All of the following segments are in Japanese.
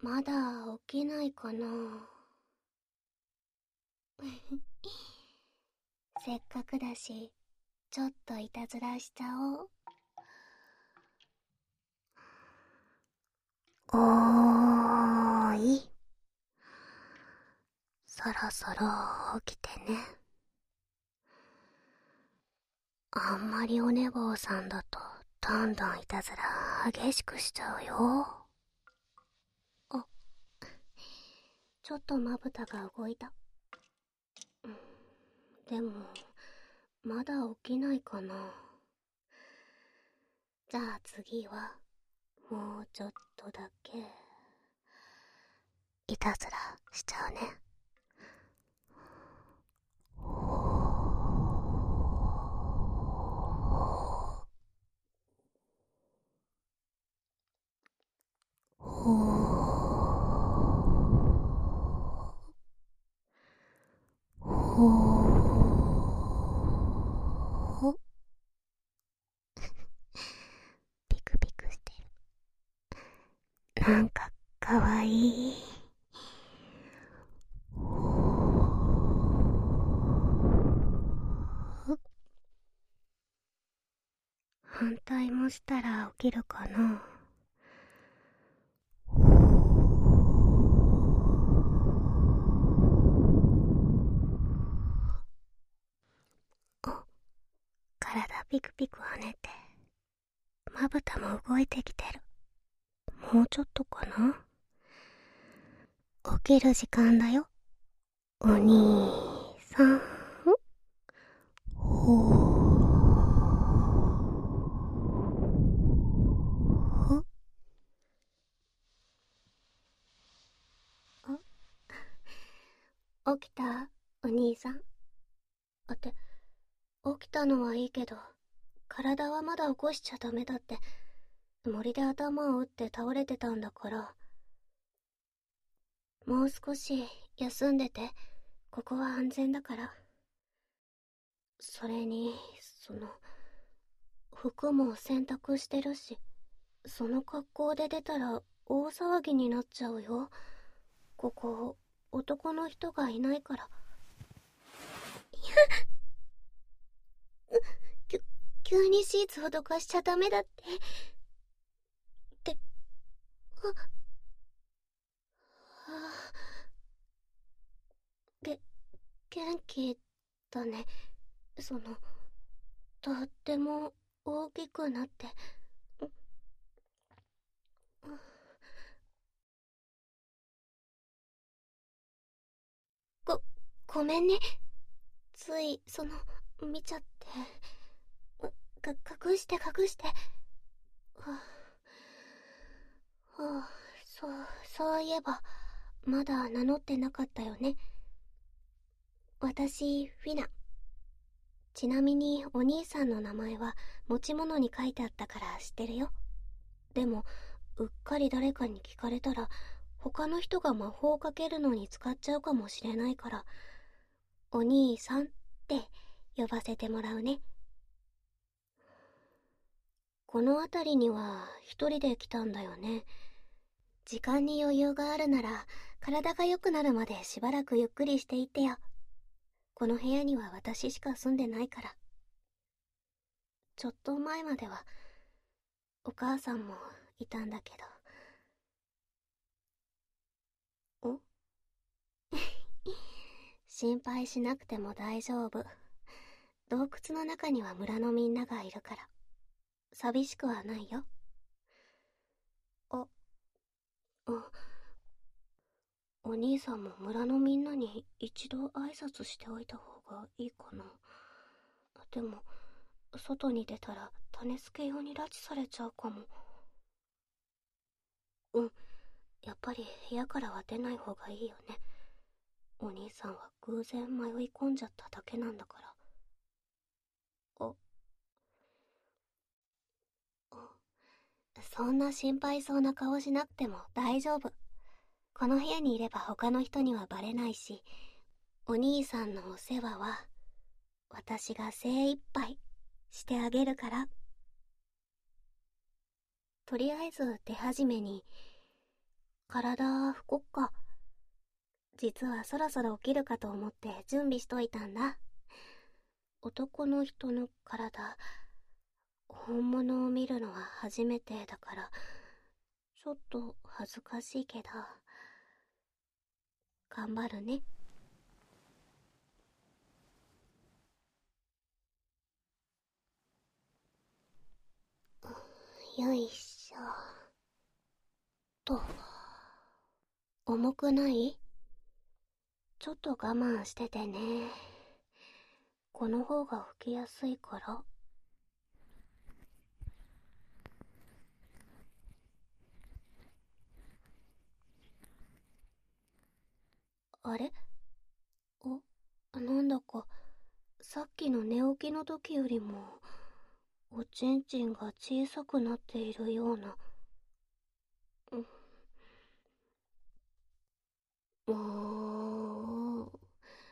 まだ起きないかな。せっかくだし、ちょっといたずらしちゃおう。おーい。そろそろ起きてね。あんまりお寝坊さんだとどんどんいたずら激しくしちゃうよ。あ、ちょっとまぶたが動いた。でもまだ起きないかな。じゃあ次はもうちょっとだけいたずらしちゃうね。ピクピクしてる。なんかかわいい。反対もしたら起きるかな。お、体ピクピク跳ねてまぶたも動いてきてる。もうちょっとかな。起きる時間だよ、お兄さん。起きたお兄さん。起きたのはいいけど、体はまだ起こしちゃダメだって。森で頭を打って倒れてたんだから。もう少し休んでて、ここは安全だから。それに、服も洗濯してるし、その格好で出たら大騒ぎになっちゃうよ。ここ、男の人がいないから。急にシーツをどかしちゃダメだって。あ、元気だね。とっても大きくなって。ご、ごめんね。つい、見ちゃって。隠して隠して。はあ、そういえば、まだ名乗ってなかったよね。私、フィナ。ちなみに、お兄さんの名前は持ち物に書いてあったから知ってるよ。でも、うっかり誰かに聞かれたら、他の人が魔法をかけるのに使っちゃうかもしれないから、お兄さんって呼ばせてもらうね。この辺りには一人で来たんだよね。時間に余裕があるなら、体が良くなるまでしばらくゆっくりしていってよ。この部屋には私しか住んでないから。ちょっと前まではお母さんもいたんだけど。心配しなくても大丈夫。洞窟の中には村のみんながいるから寂しくはないよ。あ、お兄さんも村のみんなに一度挨拶しておいた方がいいかな。でも外に出たら種付け用に拉致されちゃうかも。やっぱり部屋からは出ない方がいいよね。お兄さんは偶然迷い込んじゃっただけなんだから。そんな心配そうな顔しなくても大丈夫。この部屋にいれば他の人にはバレないし、お兄さんのお世話は私が精一杯してあげるから。とりあえず手始めに、 体拭こっか。実はそろそろ起きるかと思って準備しといたんだ。男の人の体、本物を見るのは初めてだから、ちょっと恥ずかしいけど、頑張るね。よいしょ。と、重くない？ちょっと我慢しててね。この方が拭きやすいから。あれ？なんだか、さっきの寝起きの時よりも、おちんちんが小さくなっているような。もう、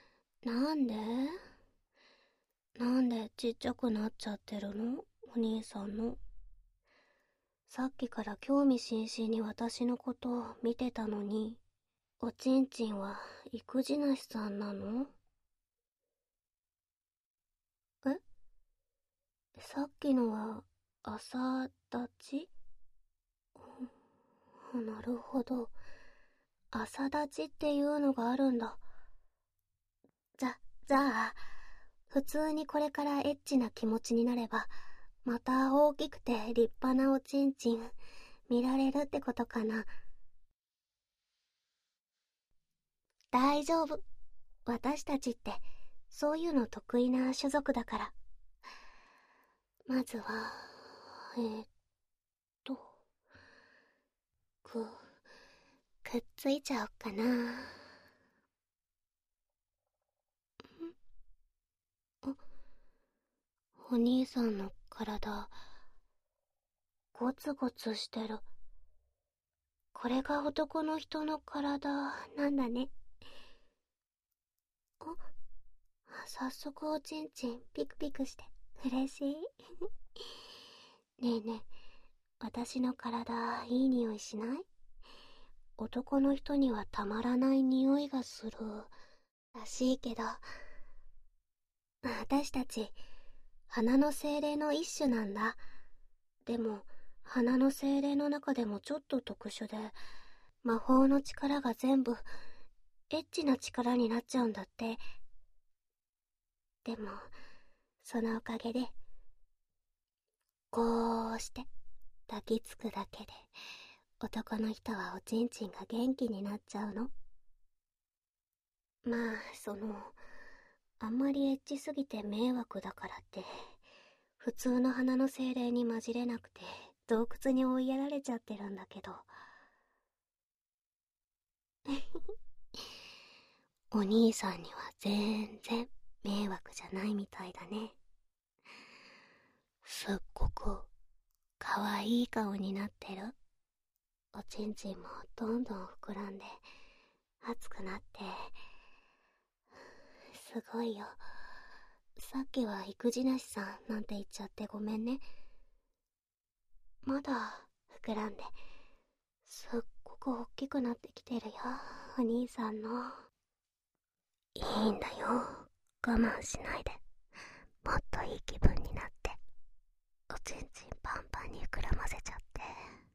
なんでちっちゃくなっちゃってるの？お兄さんの。さっきから興味津々に私のことを見てたのに、おちんちんは育児なしさんなの？え？さっきのは朝立ち？なるほど。朝立ちっていうのがあるんだ。じゃあ、普通にこれからエッチな気持ちになれば、また大きくて立派なおちんちん見られるってことかな。大丈夫。私たちってそういうの得意な種族だから。まずは、えーっと、く、くっついちゃおっかな。お兄さんの体、ゴツゴツしてる。これが男の人の体なんだね。早速おちんちんピクピクして嬉しい。ねえねえ、私の体いい匂いしない？男の人にはたまらない匂いがするらしいけど、私たち花の精霊の一種なんだ。でも花の精霊の中でもちょっと特殊で、魔法の力が全部エッチな力になっちゃうんだって。でもそのおかげでこうして抱きつくだけで男の人はおちんちんが元気になっちゃうの。まああんまりエッチすぎて迷惑だからって普通の花の精霊に混じれなくて洞窟に追いやられちゃってるんだけど。お兄さんには全然迷惑じゃないみたいだね。すっごくかわいい顔になってる。おちんちんもどんどん膨らんで熱くなって、すごいよ。さっきは育児なしさんなんて言っちゃってごめんね。まだ膨らんで、すっごく大きくなってきてるよ、お兄さんの。いいんだよ、我慢しないで。もっといい気分になって、おちんちんパンパンに膨らませちゃって。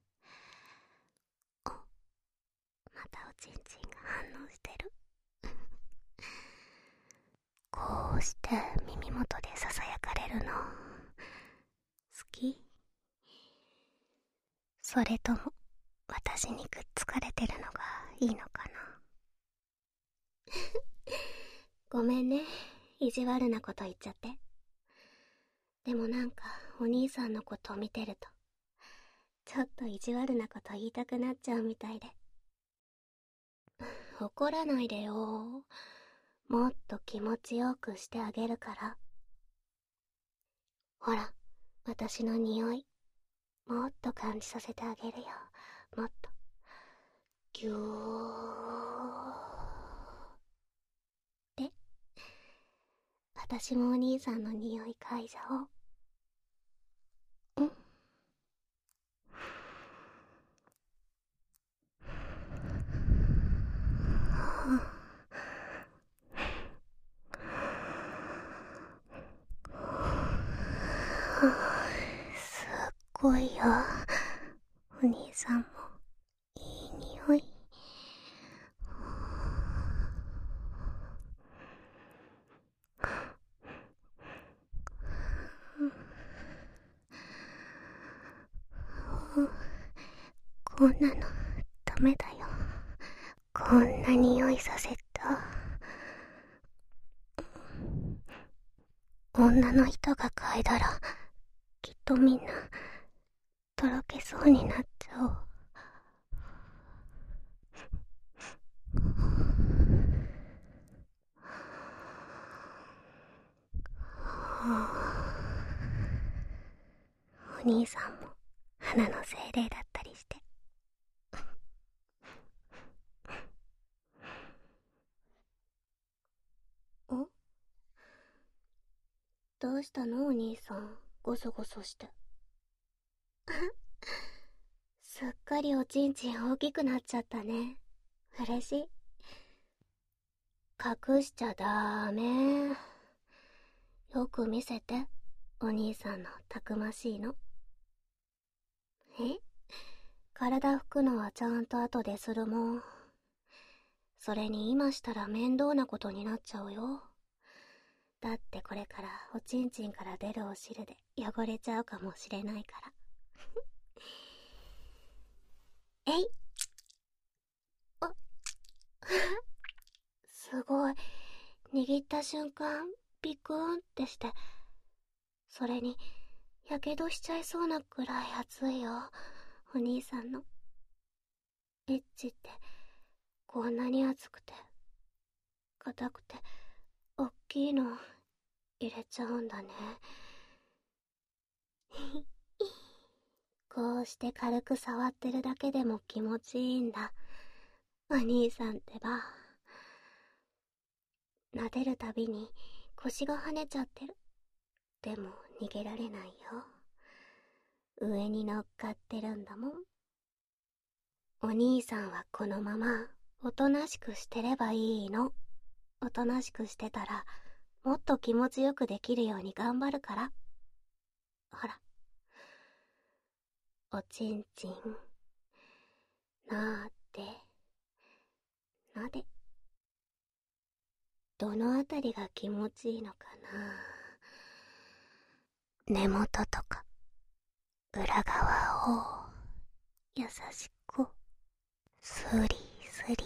またおちんちんが反応してる。こうして耳元でささやかれるの好き？それとも私にくっつかれてるのがいいのかな？ごめんね、意地悪なこと言っちゃって。でもなんかお兄さんのことを見てるとちょっと意地悪なこと言いたくなっちゃうみたいで。怒らないでよ。もっと気持ちよくしてあげるから。ほら、私の匂いもっと感じさせてあげるよ。もっとぎゅーって。私もお兄さんの匂い嗅いじゃおう。 ごいよ。お兄さんもいい匂い。こんなのダメだよ。こんな匂いさせた女の人が嗅いだらきっとみんなとろけそうになっちゃう。お兄さんも花の精霊だったりして。ん？どうしたのお兄さん、ゴソゴソして。すっかりおちんちん大きくなっちゃったね。嬉しい。隠しちゃダメ。よく見せて、お兄さんのたくましいの。え？体拭くのはちゃんと後でするもん。それに今したら面倒なことになっちゃうよ。だってこれからおちんちんから出るお汁で汚れちゃうかもしれないから。えい。あすごい。握った瞬間ビクーンってして、それにやけどしちゃいそうなくらい熱いよ、お兄さんのエッチって。こんなに熱くて硬くておっきいの入れちゃうんだね。こうして軽く触ってるだけでも気持ちいいんだ、お兄さんってば。撫でるたびに腰が跳ねちゃってる。でも逃げられないよ。上に乗っかってるんだもん。お兄さんはこのままおとなしくしてればいいの。おとなしくしてたらもっと気持ちよくできるように頑張るから。ほら、おちんちんなーってなで。どのあたりが気持ちいいのかな。根元とか裏側を優しくスリスリ。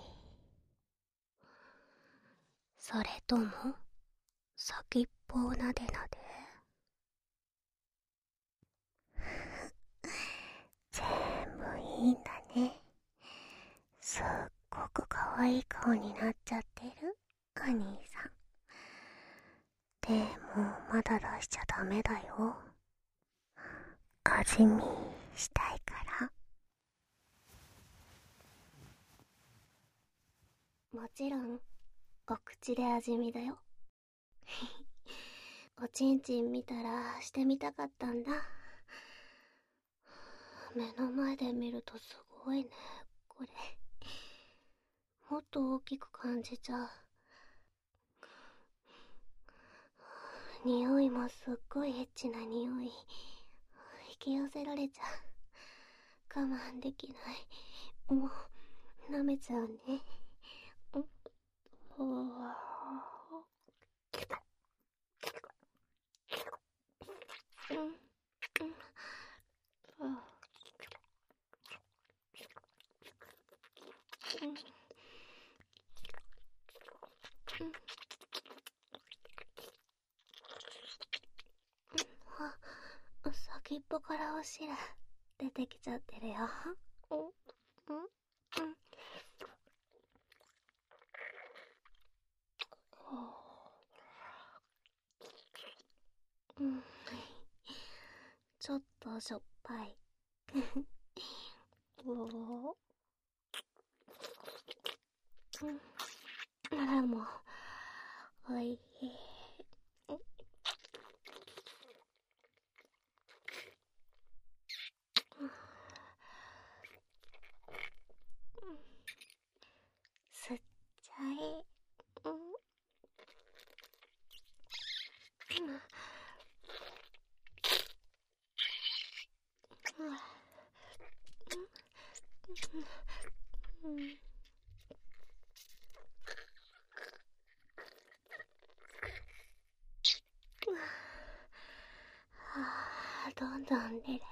それとも先っぽをなでなで。全部いいんだね。すっごく可愛い顔になっちゃってる、お兄さん。でもまだ出しちゃダメだよ。味見したいから。もちろんお口で味見だよ。おちんちん見たらしてみたかったんだ。目の前で見るとすごいね、これ。もっと大きく感じちゃう。匂いもすっごいエッチな匂い。引き寄せられちゃう。我慢できない。もう舐めちゃうね。先っぽからお汁出てきちゃってるよ。ちょっとしょっぱい。でもおいしい。吸っちゃえ。 どんどん出れ。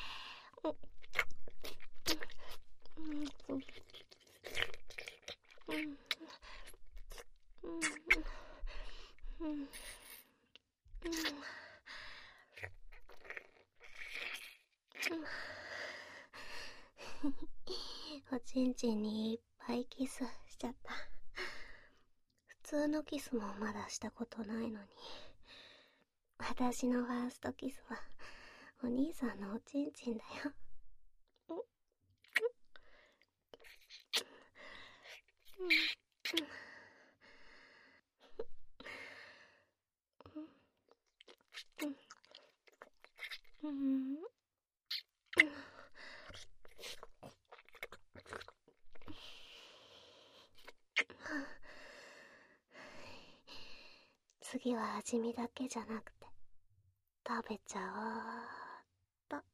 おちんちんにいっぱいキスしちゃった。普通のキスもまだしたことないのに。私のファーストキスはお兄さんのおちんちんだよ。次は味見だけじゃなくて食べちゃおうっと。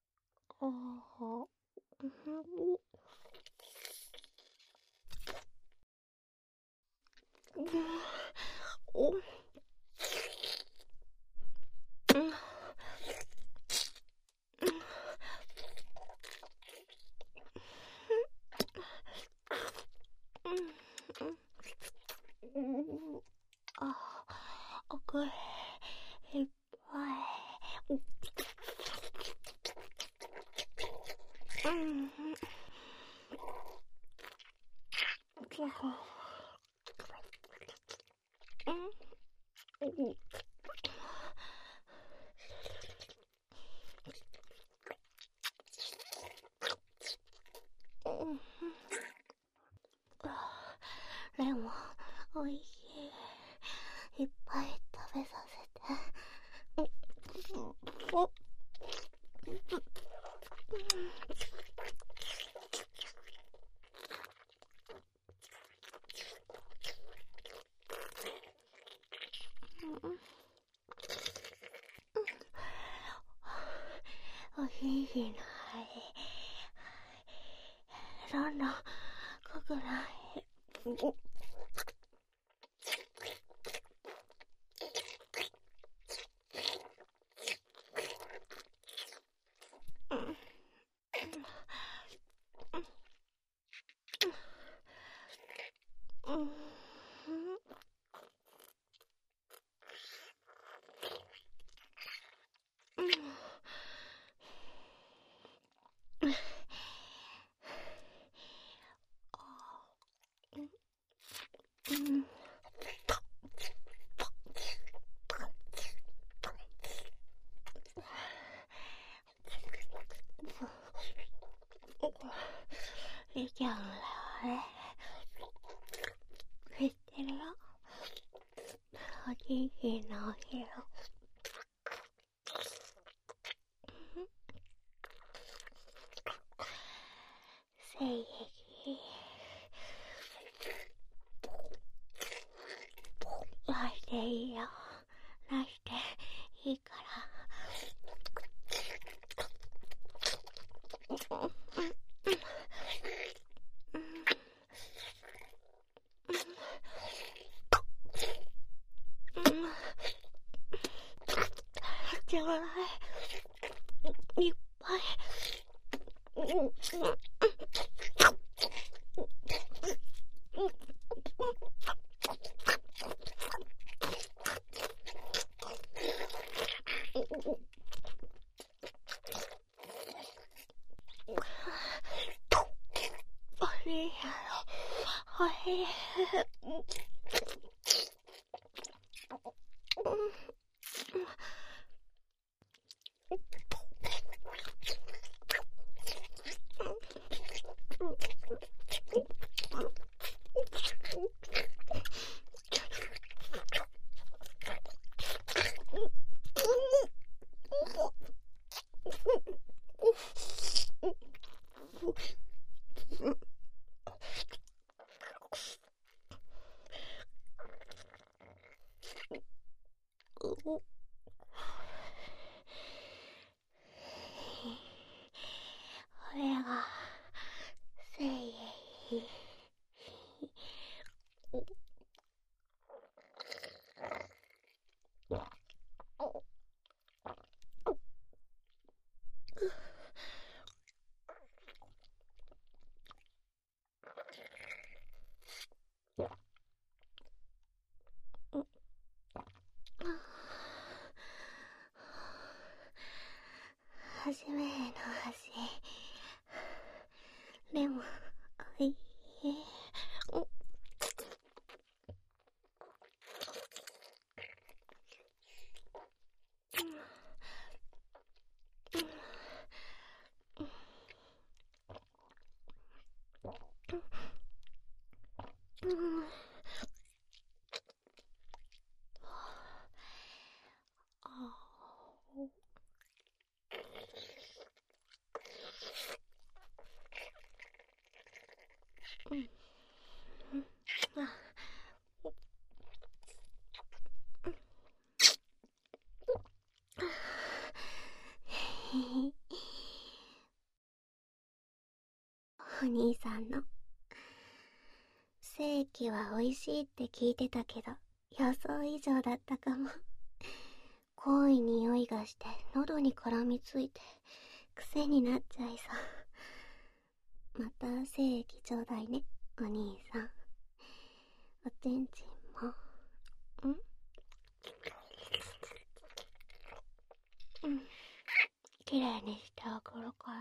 これいっぱい。レモンおいしい。いっぱい食べさせて。おひひのどんどん濃くなる。いいじゃん、知ってるよ。おじいじのお昼。精液出していいよ。出していいから。ちょうだい。いっぱい。おいしい。おいしい。 初めの足でもおいえお兄さんの正規は美味しいって聞いてたけど予想以上だったかも。濃い匂いがして喉に絡みついて癖になっちゃいそう。また正規ちょうだいねお兄さん。おちんちんもきれいにしてあげるから。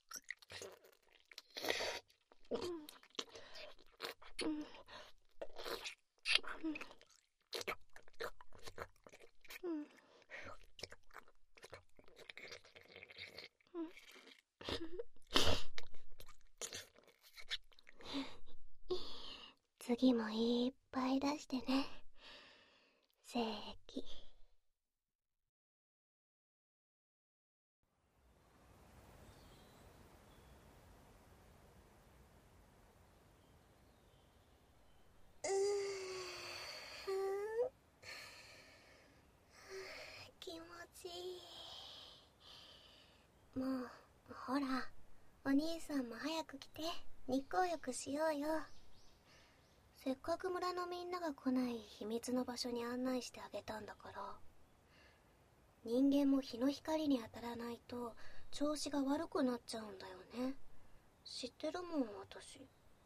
次もいっぱい出してね正規。気持ちいい。もうほらお兄さんも早く来て日光浴しようよ。せっかく村のみんなが来ない秘密の場所に案内してあげたんだから。人間も日の光に当たらないと調子が悪くなっちゃうんだよね。知ってるもん私。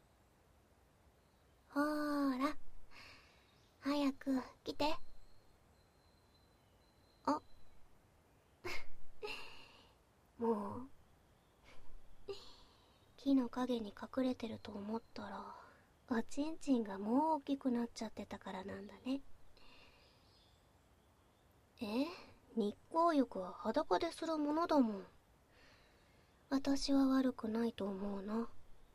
ほーら早く来て。あもう木の陰に隠れてると思ったらおちんちんがもう大きくなっちゃってたからなんだね。日光浴は裸でするものだもん。私は悪くないと思うな。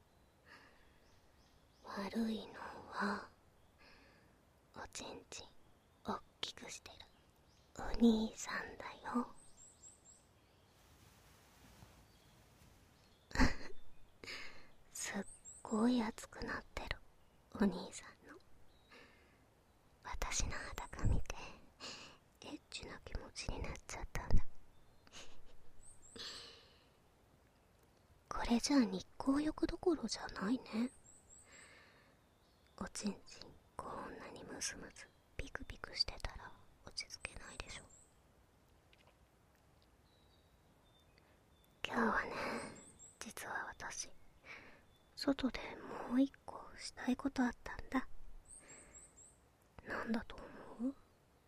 悪いのはおちんちんおっきくしてるお兄さんだよ。すっごい熱くなってるお兄さんの。私の裸見てエッチな気持ちになっちゃったんだ。これじゃあ日光浴どころじゃないね。おちんちんこんなにムスムスピクピクしてたら落ち着けないでしょ。今日はね、実は私外でもう一個したいことあったんだ。なんだと思う？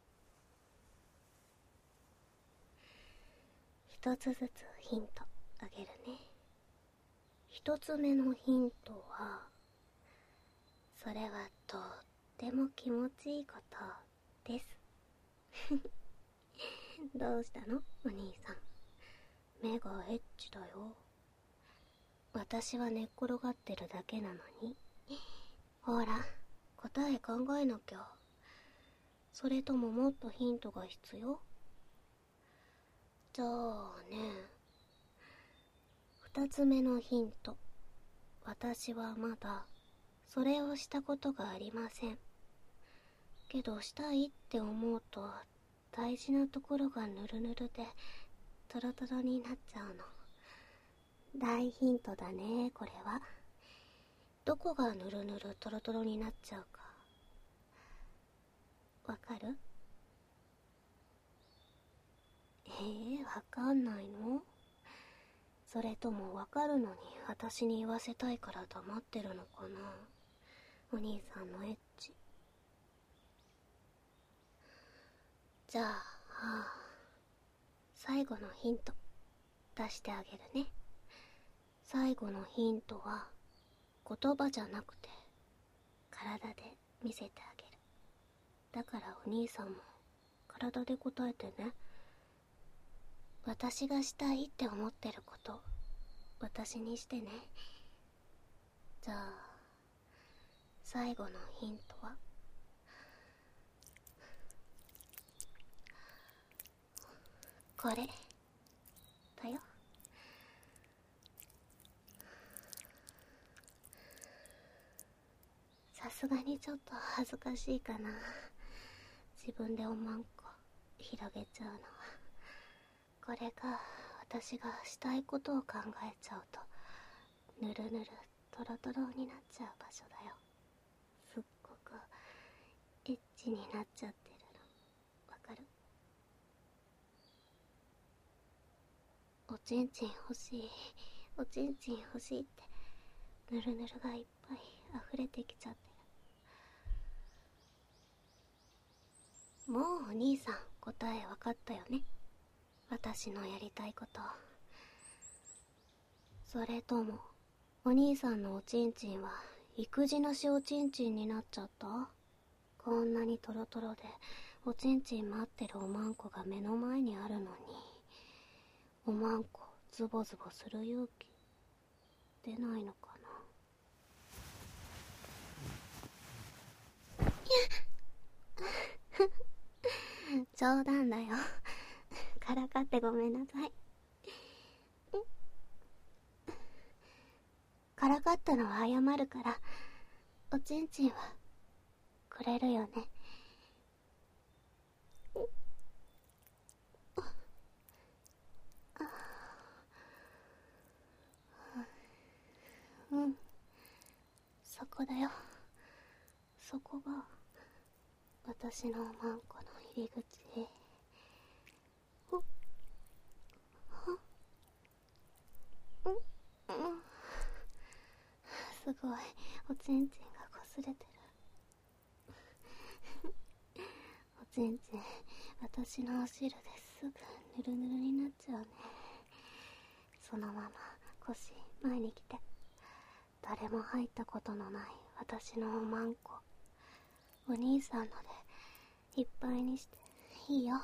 一つずつヒントあげるね。一つ目のヒントは、それはとっても気持ちいいことですどうしたのお兄さん。目がエッチだよ。私は寝っ転がってるだけなのに。ほら答え考えなきゃ。それとももっとヒントが必要？じゃあね、二つ目のヒント。私はまだそれをしたことがありません。けどしたいって思うと大事なところがヌルヌルでトロトロになっちゃうの。大ヒントだねこれは。 どこがぬるぬるトロトロになっちゃうかわかる？わかんないの？それともわかるのに私に言わせたいから黙ってるのかな、お兄さんのエッチ。じゃあ、最後のヒント出してあげるね。最後のヒントは言葉じゃなくて体で見せてあげる。だからお兄さんも体で答えてね。私がしたいって思ってること私にしてね。じゃあ最後のヒントはこれだよ。さすがにちょっと恥ずかしいかな、自分でおまんこ広げちゃうのは。これが私がしたいことを考えちゃうとぬるぬるトロトロになっちゃう場所だよ。すっごくエッチになっちゃってるのわかる？おちんちん欲しい、おちんちん欲しいってぬるぬるがいっぱい溢れてきちゃってる。もうお兄さん答えわかったよね、私のやりたいこと。それともお兄さんのおちんちんは育児なしおちんちんになっちゃった？こんなにトロトロでおちんちん待ってるおまんこが目の前にあるのに、おまんこズボズボする勇気出ないのかな。冗談だよ。からかってごめんなさい。からかったのは謝るから、おちんちんはくれるよね。うん、そこだよ。そこが私のおまんこの入り口。すごいおちんちんがこすれてる。おちんちん私のお汁ですぐぬるぬるになっちゃうね。そのまま腰前に来て。誰も入ったことのない私のおまんこ、お兄さんのでいっぱいにしていいよ。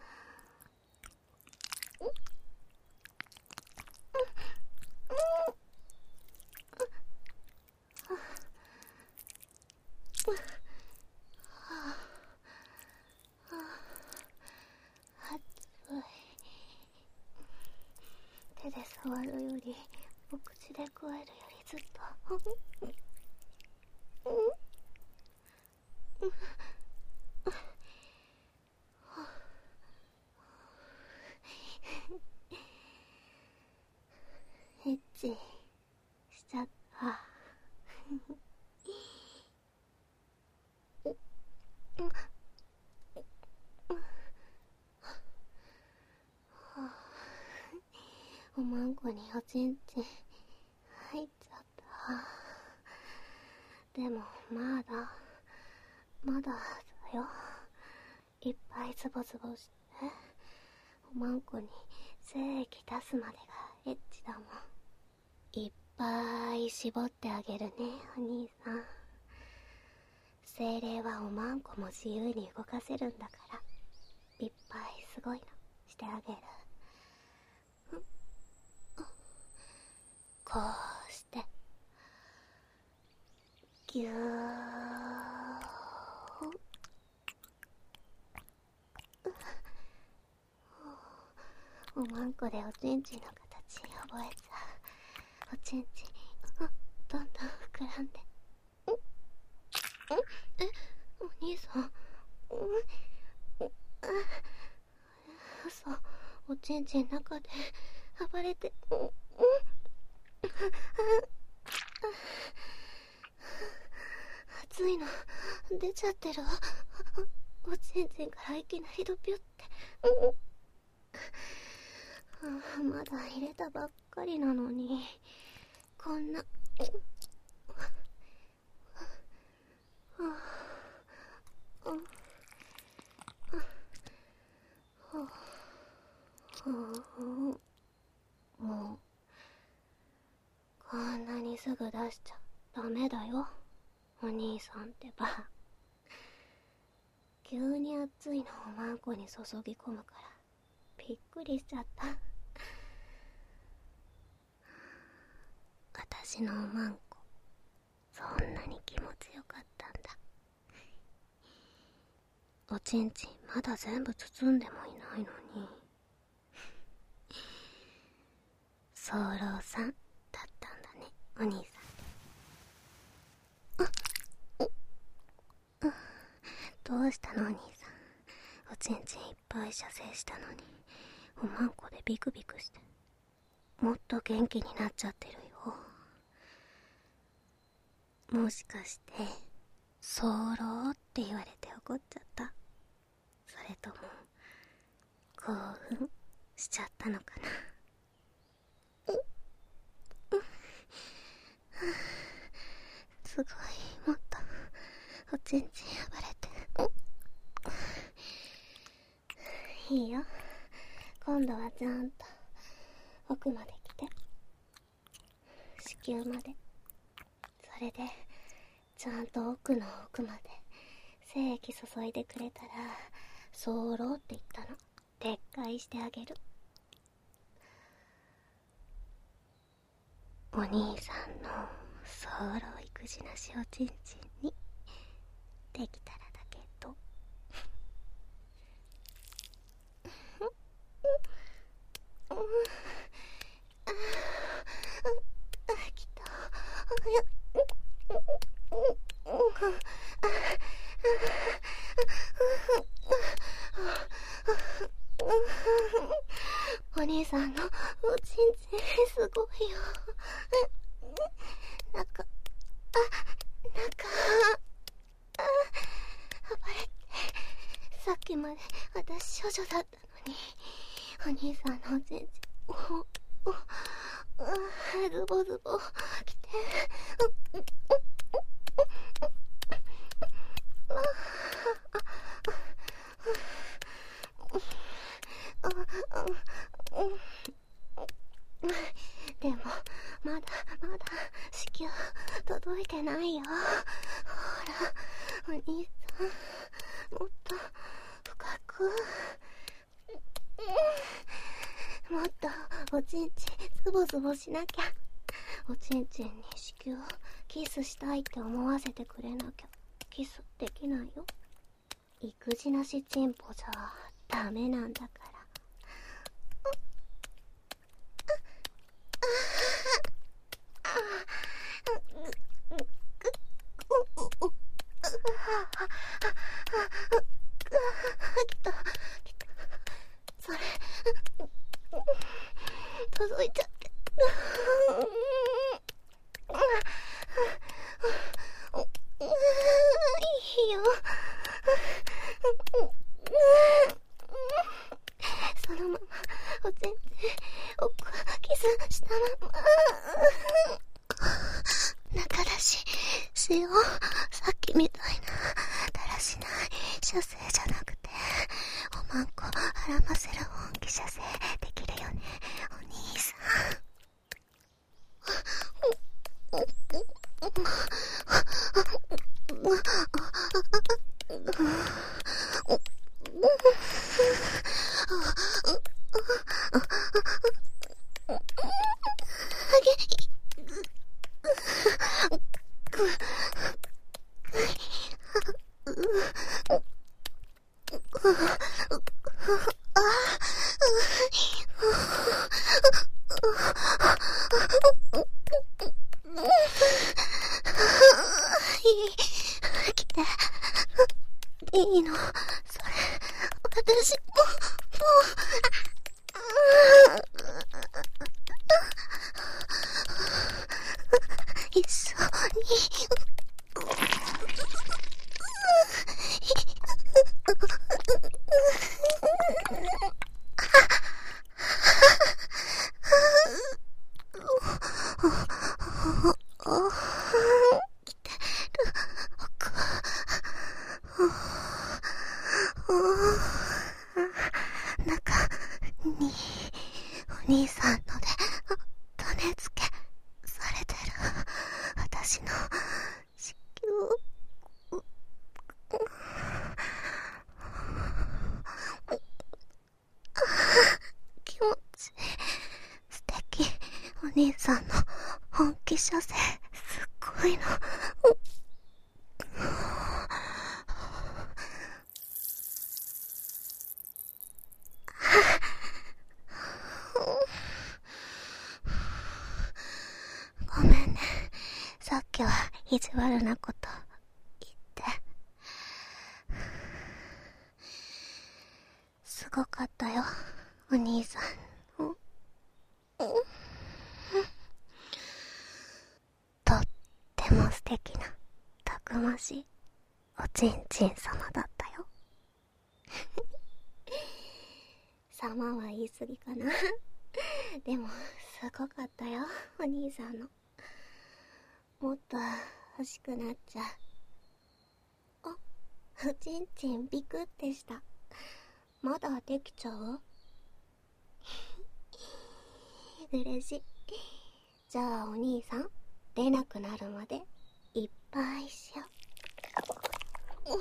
手で触るよりお口で加えるよりずっとエッチしちゃった。おまんこにおちんちん入っちゃった。でもまだだよ。いっぱいズボズボしておまんこに精液出すまでがエッチだもん。いっぱい絞ってあげるね、お兄さん。精霊はおまんこも自由に動かせるんだから、いっぱいすごいのしてあげる。こうしてぎゅー。おまんこでおちんちんの形覚えちゃう。おちんちんどんどん膨らんで。お兄さん嘘、おちんちん中で暴れて出ちゃってるわ。おちんちんからいきなりドピュって。まだ入れたばっかりなのに、こんな。もうこんなにすぐ出しちゃダメだよ、お兄さんってば。急に熱いのをマンコに注ぎ込むからびっくりしちゃった。私のおまんこ、そんなに気持ちよかったんだ。おちんちんまだ全部包んでもいないのに。早漏さんだったんだね、お兄さん。どうしたの、お兄さん。おちんちんいっぱい射精したのに、おまんこでビクビクして、もっと元気になっちゃってるよ。もしかして早漏って言われて怒っちゃった？それとも興奮しちゃったのかな。すごい、もっとおちんちん暴れて。いいよ、今度はちゃんと奥まで来て、子宮まで。それでちゃんと奥の奥まで精液注いでくれたら、早漏って言ったの撤回してあげる。お兄さんの早漏育児なしおちんちんにできたらだけど。来た。お兄さんのおちんちんすごいよ。暴れて。さっきまで私処女だったのに、お兄さんのおちんちんズボズボきて。でもまだ子宮届いてないよ。ほら、お兄さん、もっと深く、もっとおちんちんズボズボしなきゃ。おちんちんに子宮キスしたいって思わせてくれなきゃキスできないよ。育児なしチンポじゃダメなんだから。それ届いちゃって。いいよ。そのままおちんちんをキスしたまま。中出ししよう。さっきみたいなだらしない射精じゃなくて、おまんこはらませる本気射精できるよね、お兄さん。来ていいのそれ、私も一緒に私の子宮。気持ちいい。素敵。お兄さんの本気射精、すっごいの。ごめんね。さっきは意地悪なこと言って。すごかったよ、お兄さん。とっても素敵な、たくましいおちんちん様だったよ。様は言い過ぎかな。でもすごかったよ、お兄さんの。もっと欲しくなっちゃう。あ、おちんちんビクってした。まだできちゃう？嬉しい。じゃあお兄さん、出なくなるまでいっぱいしよう。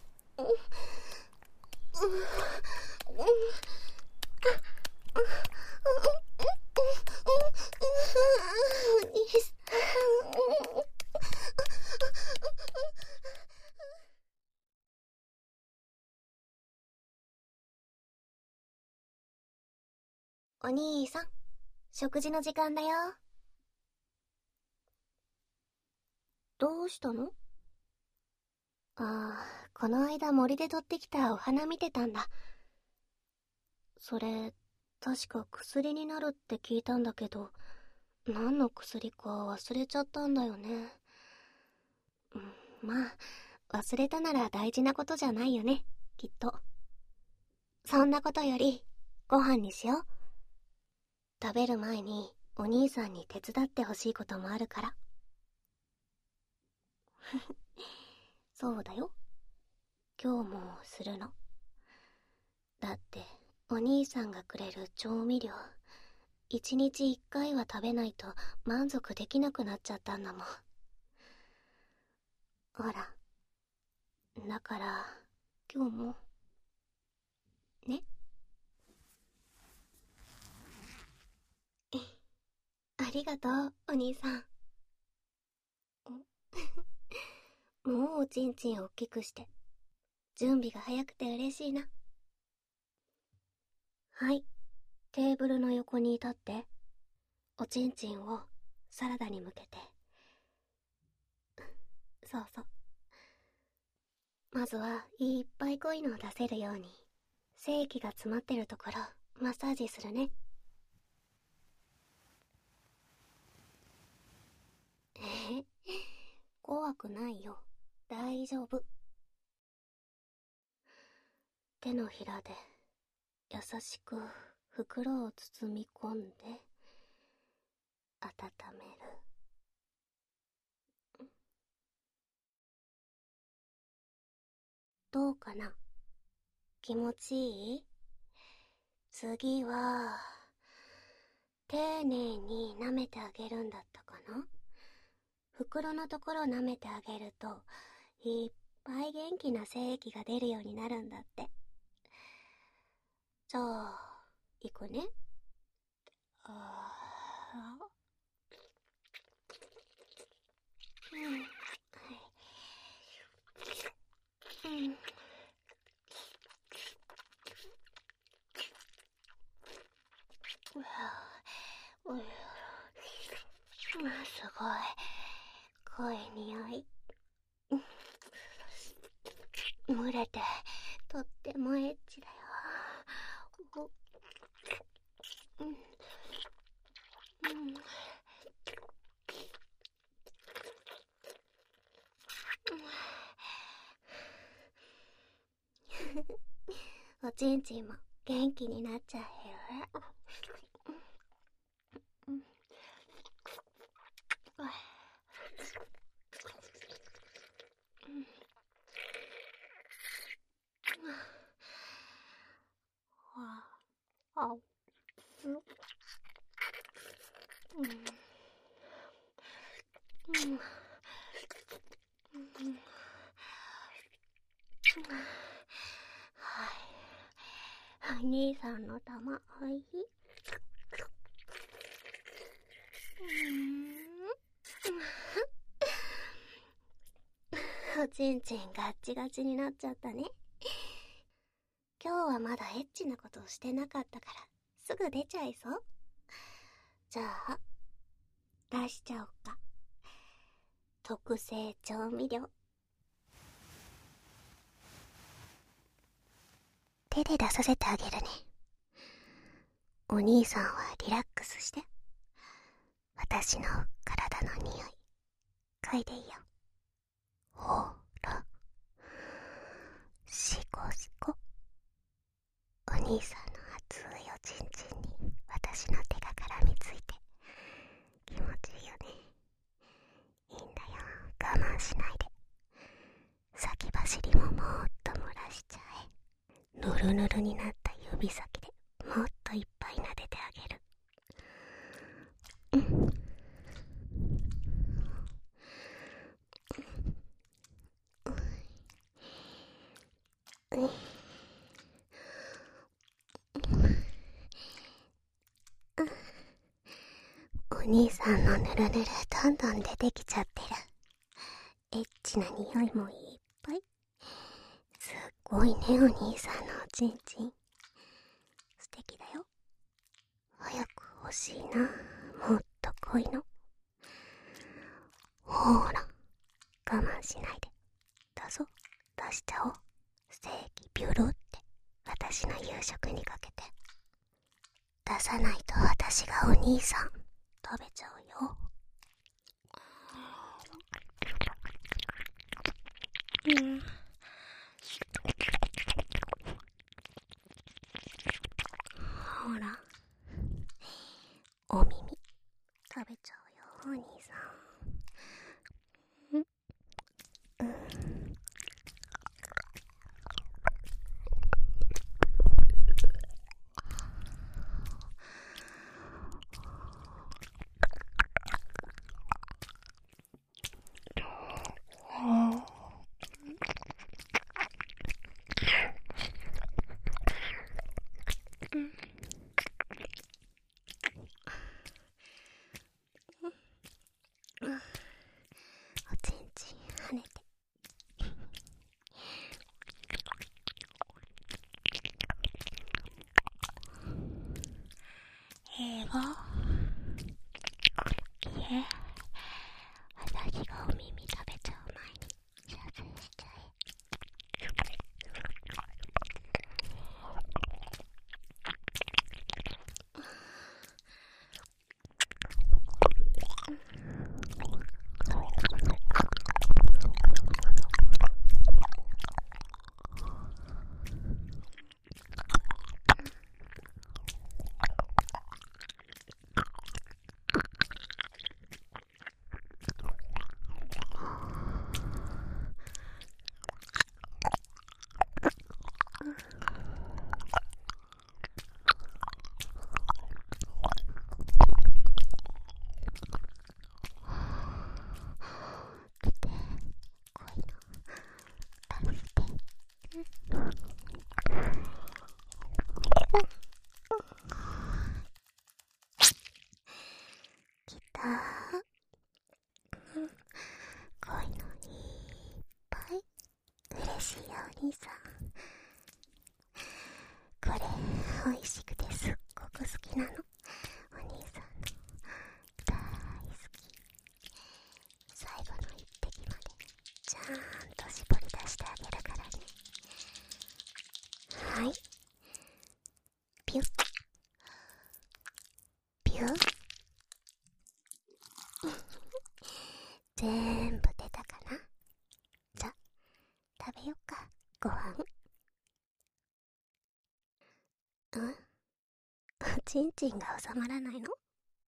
お兄さん、食事の時間だよ。どうしたの？この間森で取ってきたお花見てたんだ。それ、確か薬になるって聞いたんだけど、何の薬か忘れちゃったんだよね。まあ、忘れたなら大事なことじゃないよね、きっと。そんなことより、ご飯にしよう。食べる前にお兄さんに手伝ってほしいこともあるから。そうだよ。今日もするの。だって、お兄さんがくれる調味料、1日1回は食べないと満足できなくなっちゃったんだもん。ほら。だから、今日も、ね。ありがとう、お兄さん。もうおちんちんおっきくして。準備が早くて嬉しいな。はい。テーブルの横に立って、おちんちんをサラダに向けて。そうそう。まずはいっぱい濃いのを出せるように、精液が詰まってるところ、マッサージするね。怖くないよ。大丈夫。手のひらで優しく袋を包み込んで温める。どうかな？気持ちいい？次は丁寧に舐めてあげるんだったかな。袋のところ舐めてあげるといっぱい元気な精液が出るようになるんだって。じゃあいくね。すごい濃い匂い。蒸れてとってもエッチだよ。おちんちんも元気になっちゃうよ。 お兄さんの玉おいしい。おちんちんガッチガチになっちゃったね。今日はまだエッチなことをしてなかったからすぐ出ちゃいそう。じゃあ出しちゃおっか。特製調味料。手で出させてあげるね。お兄さんはリラックスして。私の体の匂い嗅いでいいよ。ほら、シコシコ。お兄さんの熱いおちんちんに私の手が絡みついて気持ちいいよね。いいんだよ、我慢しないで。先走りももっと漏らしちゃえ。ぬるぬるになった指先でもっといっぱい撫でてあげる。お兄さんのぬるぬるどんどん出てきちゃってる。エッチな匂いもいっぱい。すっごいね、お兄さんのおちんちん。素敵だよ。早く欲しいな、もっと濃いの。ほーら、我慢しないで。どうぞ、出しちゃおう。ステーキビュルって私の夕食にかけて。出さないと私がお兄さん食べちゃうよ。ほら、お耳食べちゃうよ、お兄さん。おちんちん跳ねて。英語いえ、私がお耳食べちゃう前に射精しちゃえ。きたー。こういうのいっぱい。嬉しいよ、お兄さん。これ美味しくてすっごく好きなの。お兄さんの大好き。最後の一滴までちゃんと絞り出してあげるからね。はい、ピュッピュッ全部出たかな。じゃ、食べよっか、ご飯。おちんちんが収まらないの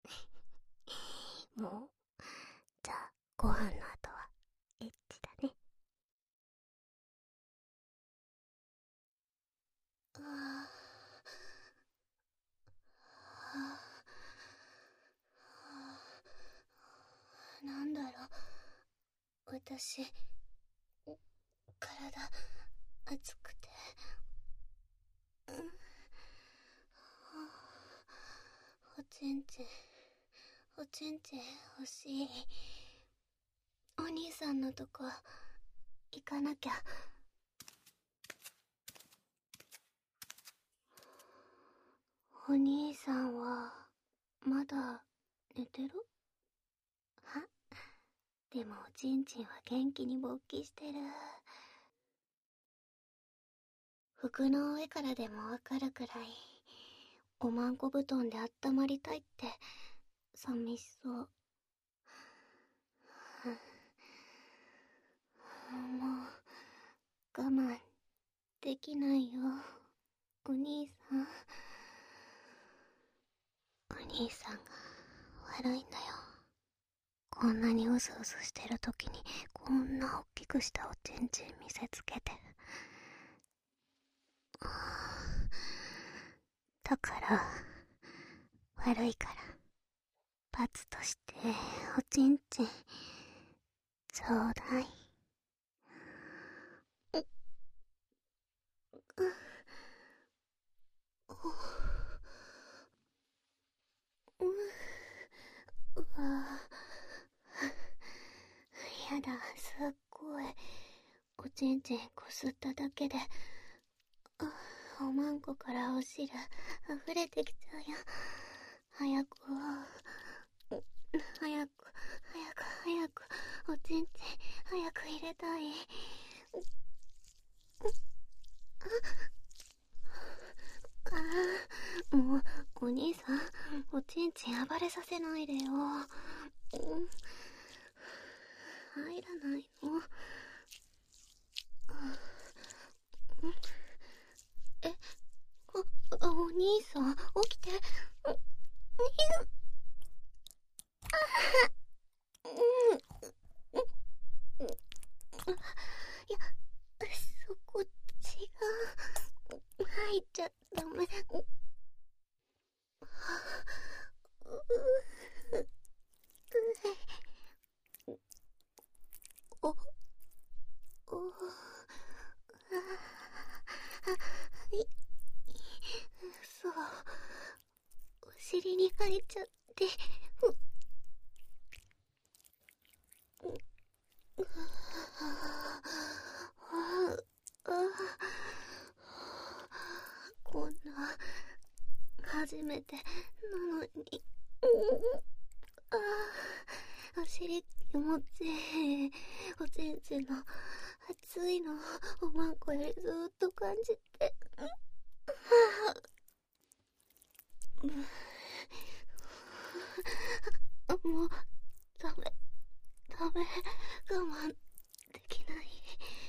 もう、じゃあご飯の後はエッチだね。なんだろう、私体熱くて、おちんちん欲しい。お兄さんのとこ行かなきゃ。お兄さんはまだ寝てる？は？でもおちんちんは元気に勃起してる。服の上からでもわかるくらい、おまんこ布団であったまりたいって寂しそう。もう我慢できないよ、お兄さん。お兄さんが悪いんだよ。こんなにうずうずしてる時にこんな大きくしたおちんちん見せつけて。だから悪いから罰としておちんちんちょうだい。うわ、やだ、すっごい。おちんちんこすっただけで、おまんこからお汁溢れてきちゃうよ。早く、早く、おちんちん早く入れたい。もう、お兄さん、おちんちん暴れさせないでよ。入らないの？え、お兄さん、起きて。いや、そこ違う。入っちゃダメ。お、そう、お尻に入っちゃって。こんな初めてなのに。お尻気持ちいい。おちんちんの熱いのおまんこよりずっと感じて。もうダメ我慢できない。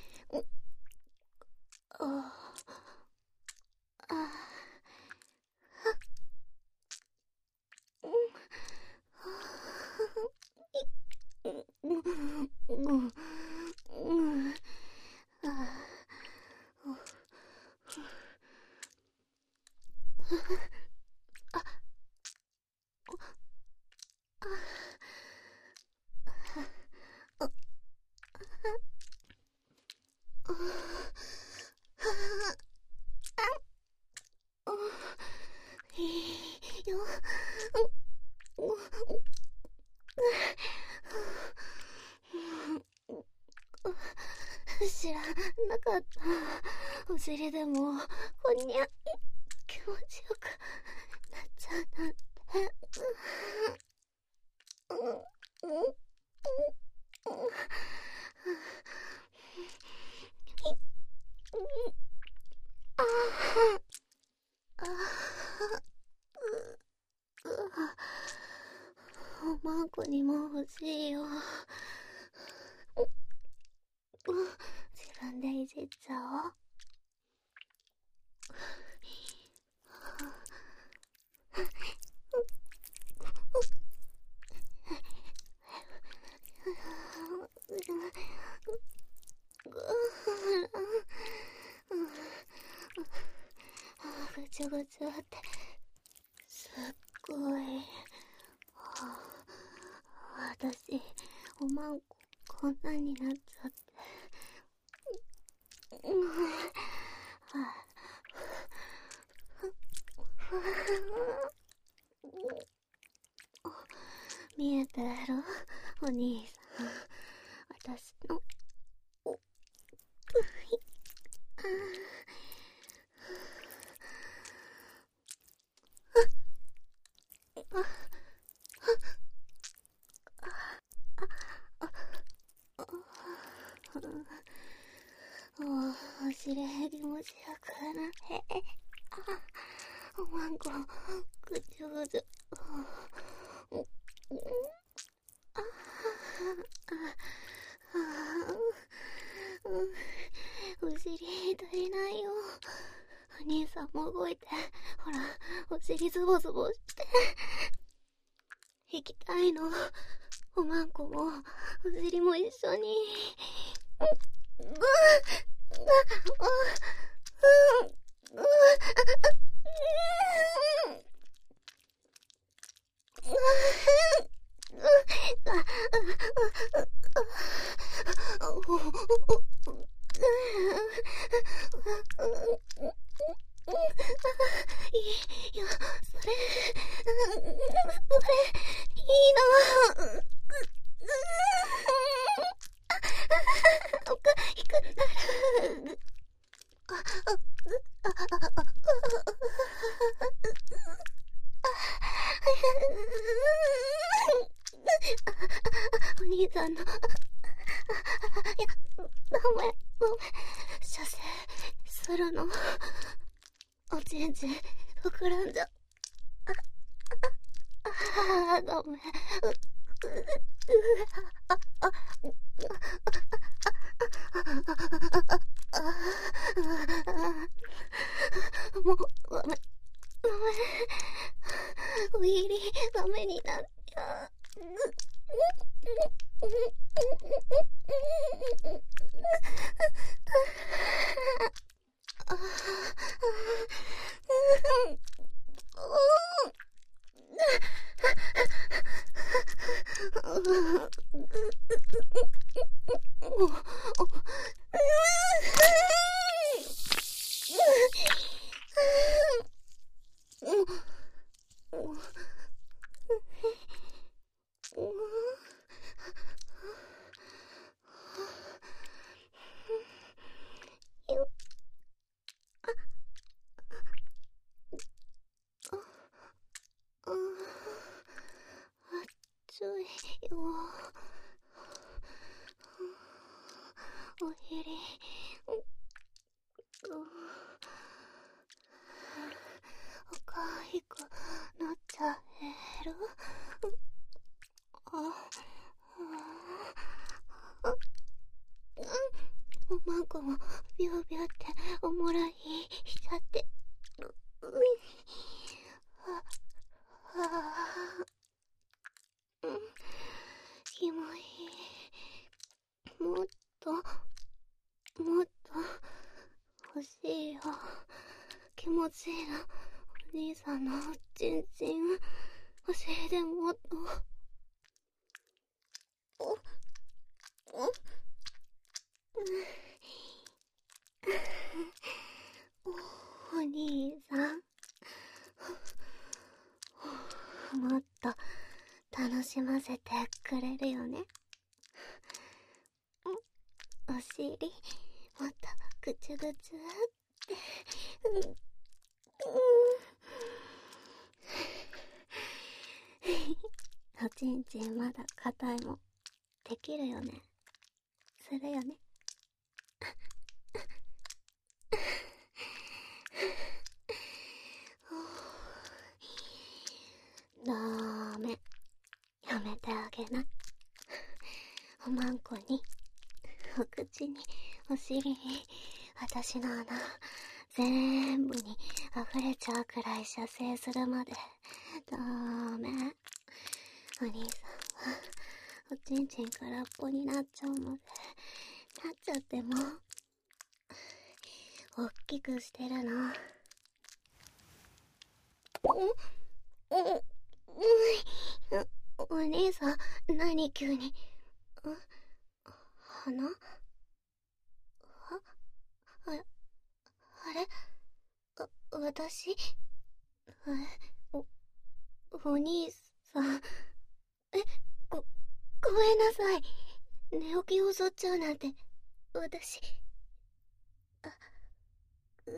いいよ。知らなかった。お尻でもこんにゃ気持ちよくなっちゃうなんて。おまんこにも欲しいよ。自分でいじっちゃおう。ぐちゅぐちゅってすっごい。私おまんここんなになっちゃって。 見えたやろ、お兄さん。私のお尻気持ちよくなっておまんこぐちゅぐちゅお尻足りないよ。お兄さんも動いて、ほらお尻ズボズボして引きたいの。おまんこもお尻も一緒に。いや、それいいな。おかしくなる。お兄さんのいや、ごめん射精するの。おちんちん膨らんじゃ。ごめん。もうごめん。ウィリーダメになった。暑いよ。お尻おかゆくなっちゃえる。おまんこもビュービューっておもらいしちゃってキモい。もっと欲しいよ。気持ちいいな。お兄さんのチンチンお尻でもっとお兄さんもっと楽しませてくれるよね。お尻もっとぐちゅぐちゅっておちんちんまだ硬いもんできるよね。するよね。ダメ、やめてあげない。おまんこにお口にお尻に私の穴全部に溢れちゃうくらい射精するまでダメ。お兄さんはおちんちん空っぽになっちゃうまでなっちゃってもおっきくしてるの。お兄さん何急に鼻あれ私お、お兄さん。ご、ごめんなさい。寝起き襲っちゃうなんて、私、あ、う、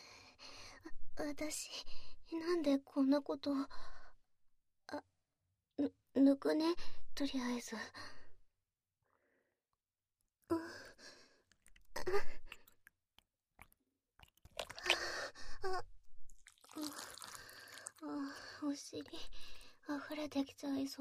私、なんでこんなことを、抜くね、とりあえず。う、あ、お尻、溢れてきちゃいそう。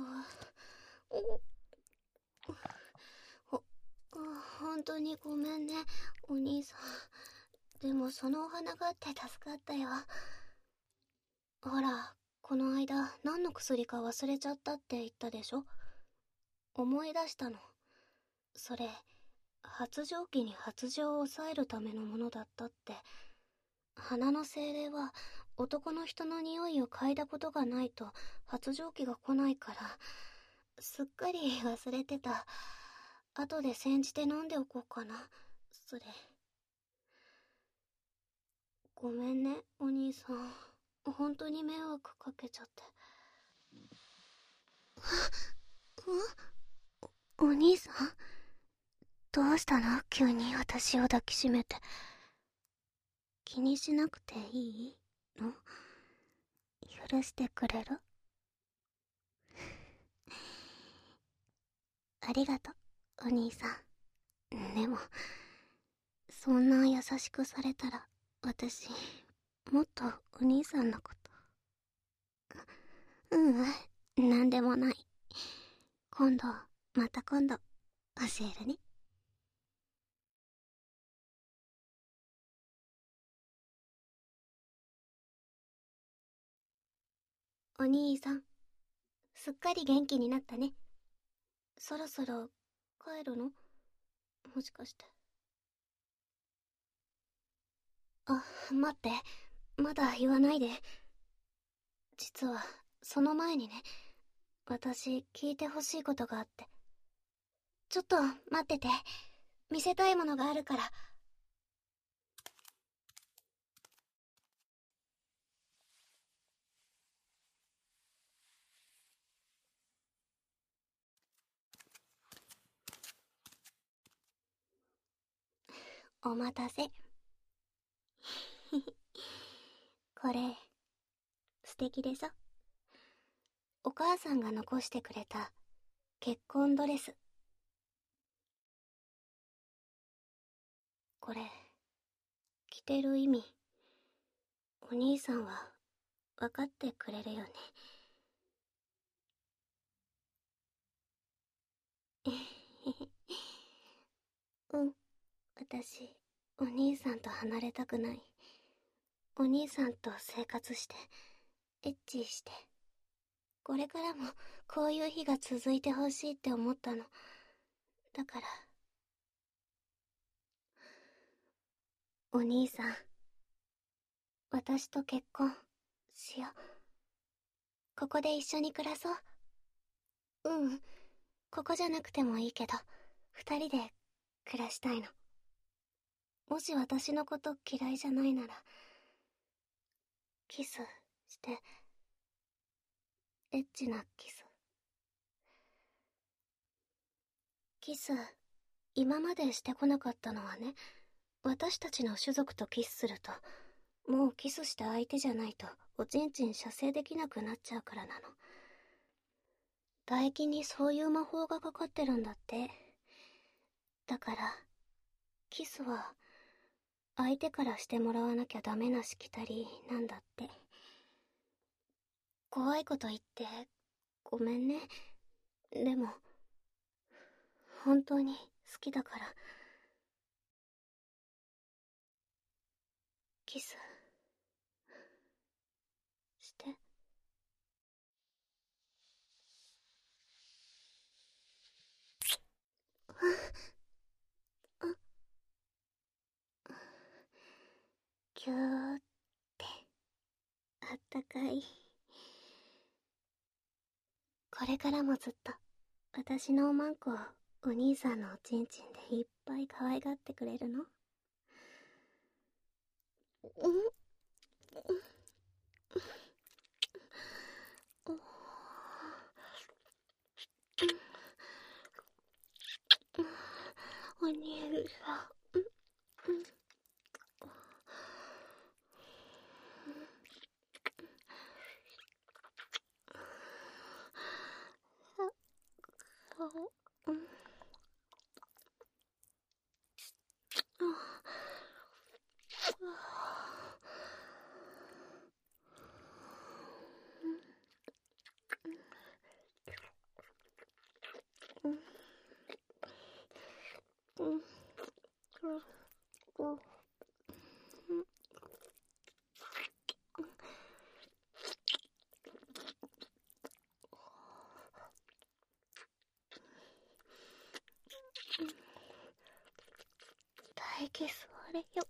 ほ、本当にごめんね、お兄さん。でもそのお花があって助かったよ。ほら、この間何の薬か忘れちゃったって言ったでしょ。思い出したの。それ、発情期に発情を抑えるためのものだったって。花の精霊は男の人の匂いを嗅いだことがないと発情期が来ないから、すっかり忘れてた。後で煎じて飲んでおこうかな、それ。ごめんね、お兄さん。本当に迷惑かけちゃって。お兄さん、どうしたの？急に私を抱きしめて。気にしなくていいの？許してくれる？ありがとう、お兄さん。でも、そんな優しくされたら、私、もっとお兄さんのこと。なんでもない。今度、また今度、教えるね。お兄さん、すっかり元気になったね。そろそろ帰るの？もしかして。待って。まだ言わないで。実は、その前にね、私、聞いてほしいことがあって。ちょっと、待ってて。見せたいものがあるから。お待たせ。これ、素敵でしょ？お母さんが残してくれた、結婚ドレス。これ、着てる意味、お兄さんは、分かってくれるよね。うん、私、お兄さんと離れたくない。お兄さんと生活して、エッチして。これからも、こういう日が続いてほしいって思ったの。だから、お兄さん、私と結婚、しよう。ここで一緒に暮らそう。ここじゃなくてもいいけど、二人で暮らしたいの。もし私のこと嫌いじゃないなら、キスして、エッチなキス。キス、今までしてこなかったのはね、私たちの種族とキスすると、もうキスした相手じゃないとおちんちん射精できなくなっちゃうからなの。唾液にそういう魔法がかかってるんだって。だから、キスは相手からしてもらわなきゃダメなしきたりなんだって。怖いこと言ってごめんね。でも本当に好きだから。キスして。キューってあったかい。これからもずっと私のおまんこをお兄さんのおちんちんでいっぱい可愛がってくれるの？ お兄さん。唾液吸われよ。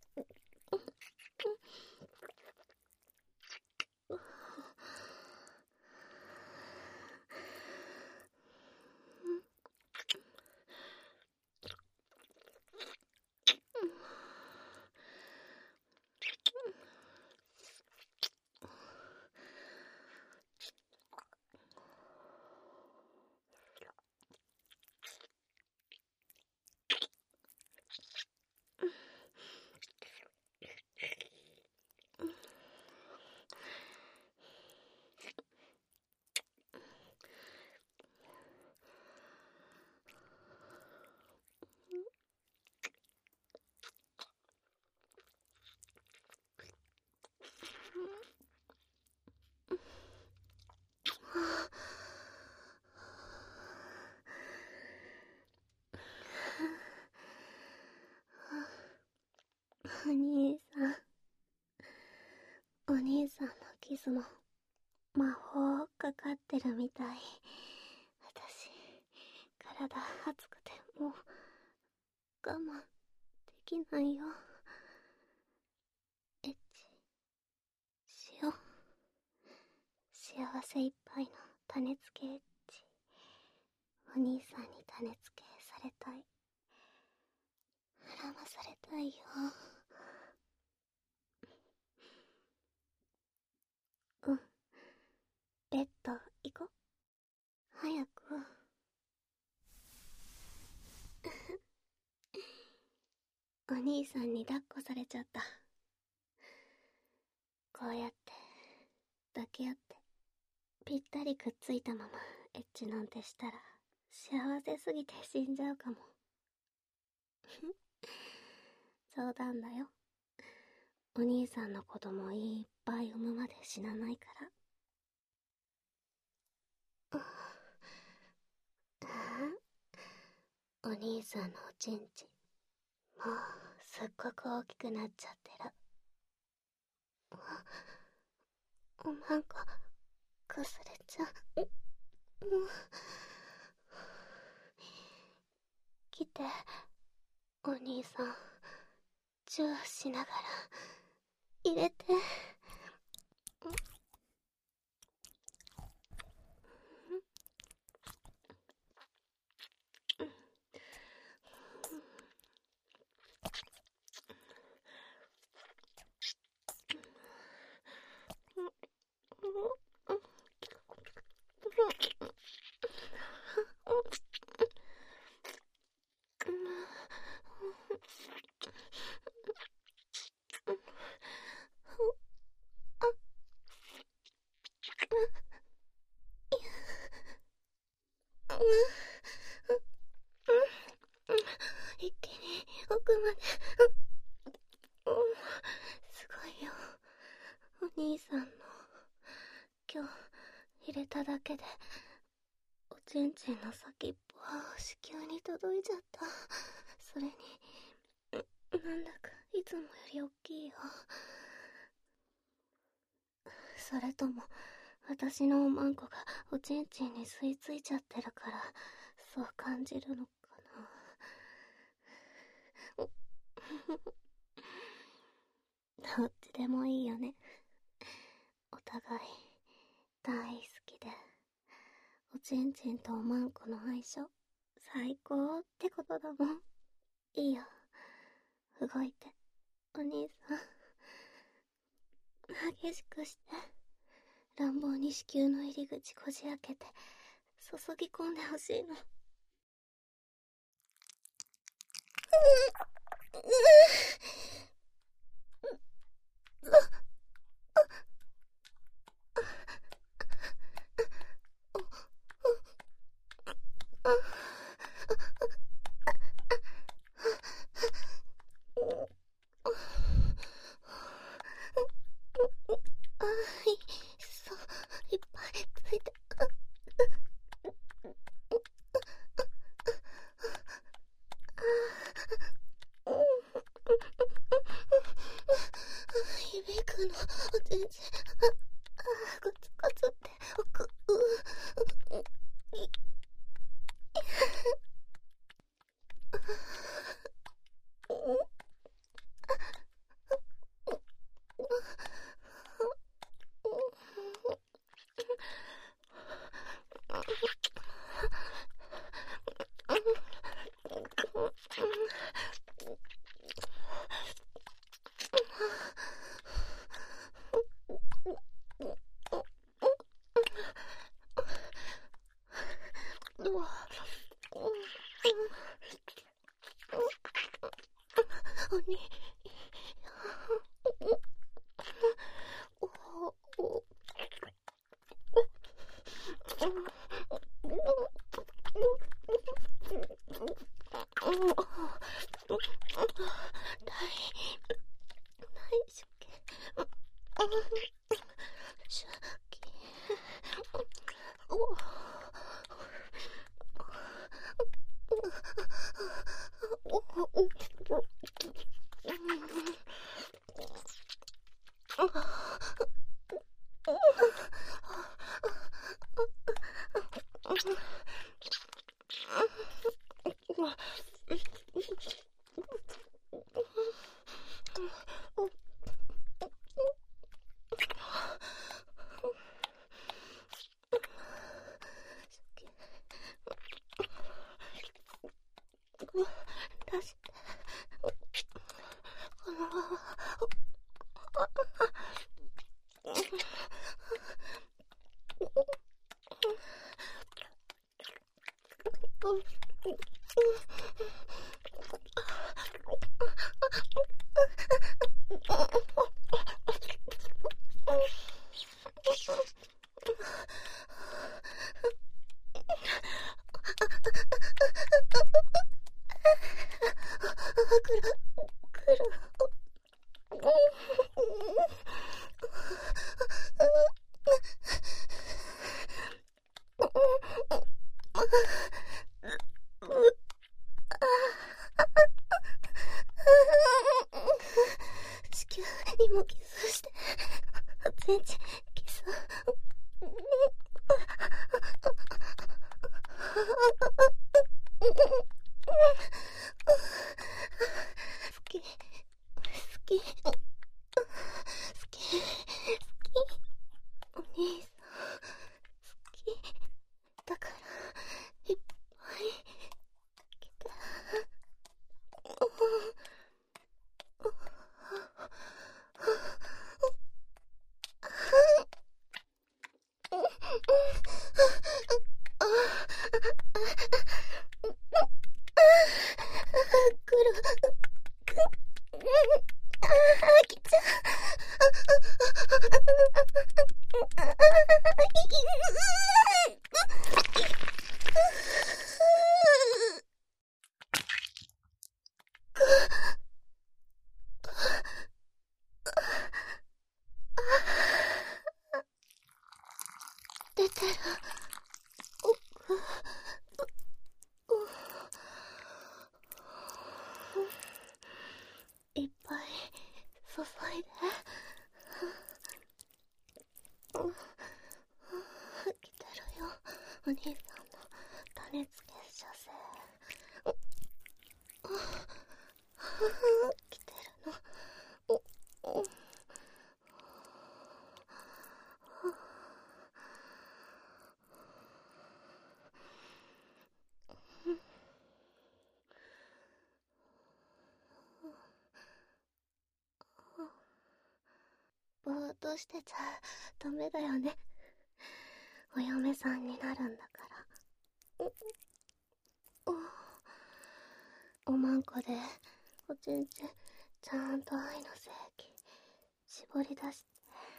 お兄さん。お兄さんのキスも魔法かかってるみたい。私、体熱くてもう我慢できないよ。エッチしよう。幸せいっぱいの種付けエッチ。お兄さんに種付けされたい。絡まされたいよ。うん。ベッド行こ。早く。お兄さんに抱っこされちゃった。こうやって抱き合ってぴったりくっついたままエッチなんてしたら幸せすぎて死んじゃうかも。冗談だよ。お兄さんの子供いっぱい産むまで死なないから。お兄さんのおちんちんもうすっごく大きくなっちゃってる。おまんこかすれちゃう。来て、お兄さん。チューしながら入れて。一気に奥まで。すごいよ。お兄さんの今日入れただけでおちんちんの先っぽは子宮に届いちゃった。それになんだかいつもより大きいよ。それとも私のおまんこがおちんちんに吸い付いちゃってるからそう感じるのかな。どっちでもいいよね。お互い大好きでおちんちんとおまんこの相性最高ってことだもん。いいよ、動いてお兄さん。 激しくして、乱暴に子宮の入り口こじ開けて注ぎ込んでほしいの。そういっぱいついて響くの全然コツコツって奥鬼出してこのまま来る地球にもキスして全然キス好き好き好きお兄さん好きだからいっぱい来て来る来ちゃ出てるいっぱい注いで来てるよお兄さんの種付け射精来てるのバーとしてちゃダメだよね。お嫁さんになるんだから。おまんこでおちんちんちゃんと愛の精液絞り出して。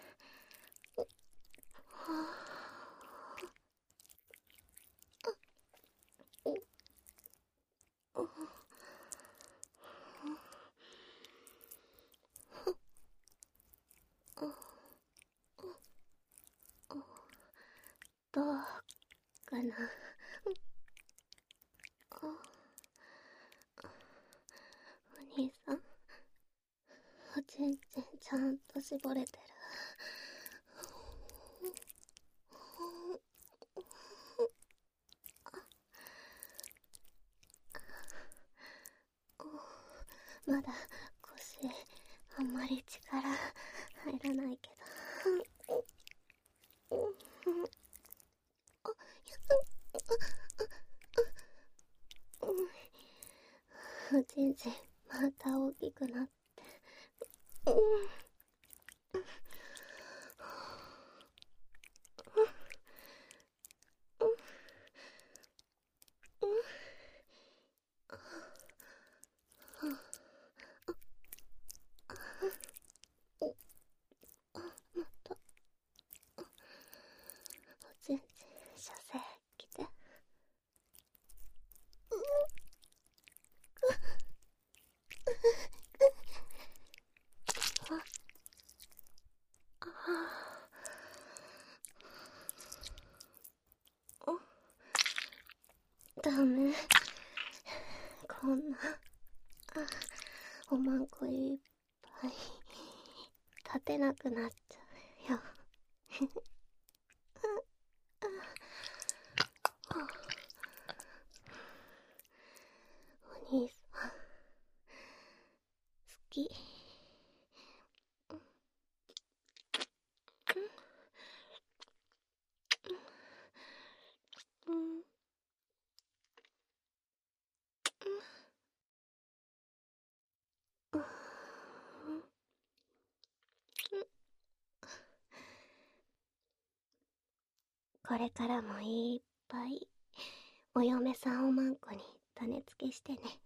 どうかな。お兄さん、おちんちんちゃんと絞れてる。まだ腰あんまり力入らないけど。おちんちんまた大きくなって。またおちんちん射精来て。ダメ、こんなおまんこいっぱい立てなくなっちゃうよ。お兄さん好き。これからもいっぱいお嫁さんおまんこに種付けしてね。